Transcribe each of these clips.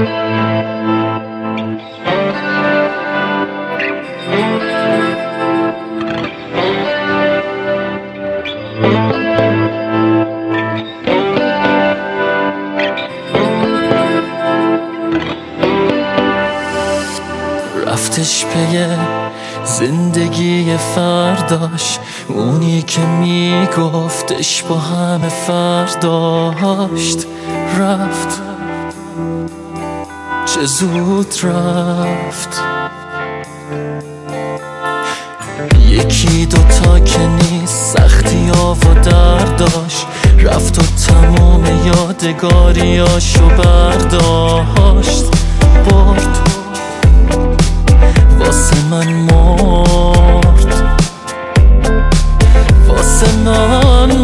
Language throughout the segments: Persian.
رفتش پی زندگی فرداش، اونی که میگفتش با همه فرداشت. رفت چه زود رفت. یکی دوتا که نیست، سختی ها و درداش، رفت و تمام یادگاریاشو برداشت. برد واسه من مرد، واسه من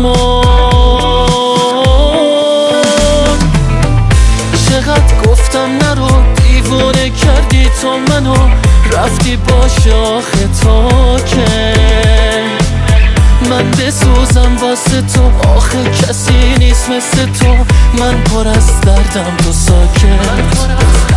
مرد. چقدر گفتم نرو، دیوونه کردی تو منو، رفتی باش آخه تا که من بسوزم واسه تو. آخه کسی نیست مثل تو، من پر از دردم تو ساکت.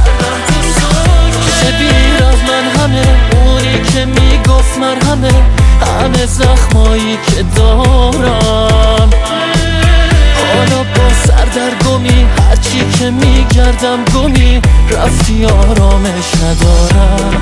شبیر از من همه، اونی که میگفت مرهمه، همه زخمایی که دارم. حالا با سردرگمی هرچی که میگردم گمی، رفتی آرامش ندارم.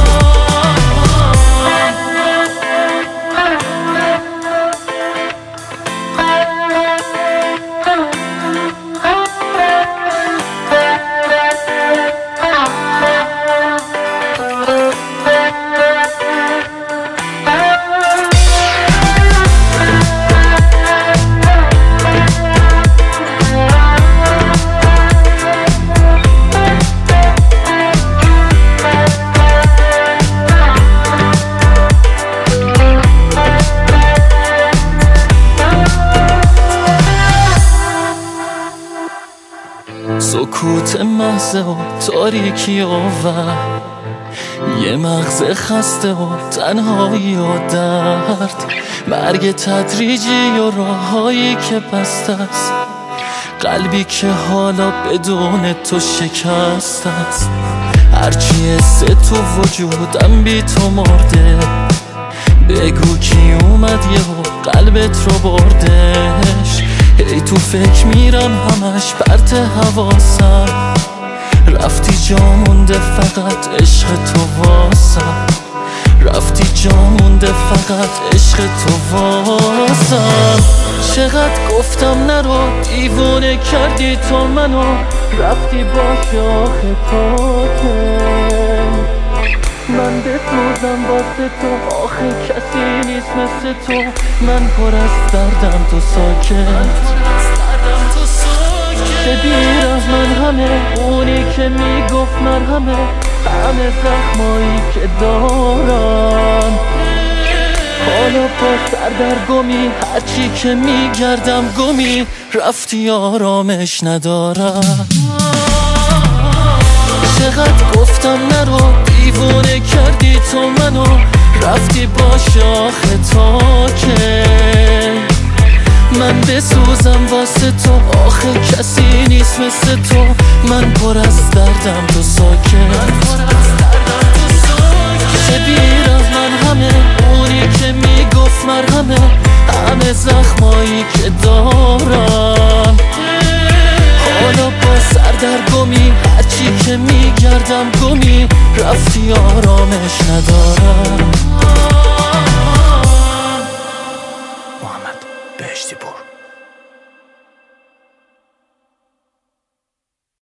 سکوت محض و تاریکی و یه مغز خسته و تنهایی و درد، مرگ تدریجی و راههایی که بسته است، قلبی که حالا بدون تو شکست است. هرچی حس تو وجودم بی تو مرده، بگو کی اومد یهو قلبت رو بردش. ای تو فکر میرم همش پرت حواسم، رفتی جا مونده فقط عشق تو واسم، رفتی جا مونده فقط عشق تو واسم. چقدر گفتم نرو، دیوونه کردی تو منو، رفتی باش آخه تا که من بسوزم واسه تو. آخه کسی نیست مثل تو، من پر از دردم تو ساکت. شبیر از من همه، اونی که میگفت مرهمه، همه زخمایی که دارم. حالا با سردرگمی هرچی که میگردم گمی، رفتی آرامش ندارم. چقدر گفتم نرو، دیوونه کردی تو منو، رفتی باش آخه تا که من بسوزم واسه تو. آخه کسی نیست مثل تو، من پر از دردم تو ساکت. شبیر از من همه، اونی که میگفت مرهمه، همه زخمایی که دارم. حالا با سردرگمی هرچی که میگردم گمی، رفتی آرامش ندارم. محمد بهشتی پور.